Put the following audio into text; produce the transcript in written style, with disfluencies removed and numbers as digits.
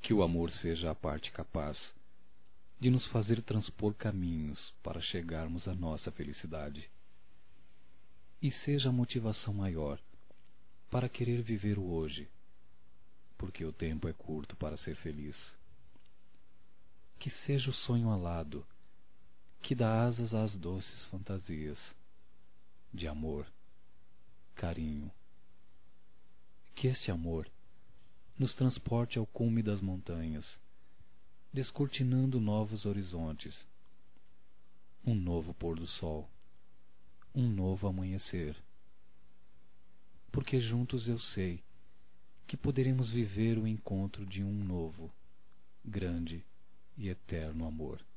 Que o amor seja a parte capaz de nos fazer transpor caminhos para chegarmos à nossa felicidade. E seja a motivação maior para querer viver o hoje, porque o tempo é curto para ser feliz. Que seja o sonho alado que dá asas às doces fantasias de amor, carinho. Que este amor nos transporte ao cume das montanhas, descortinando novos horizontes, um novo pôr do sol, um novo amanhecer. Porque juntos eu sei que poderemos viver o encontro de um novo, grande e eterno amor.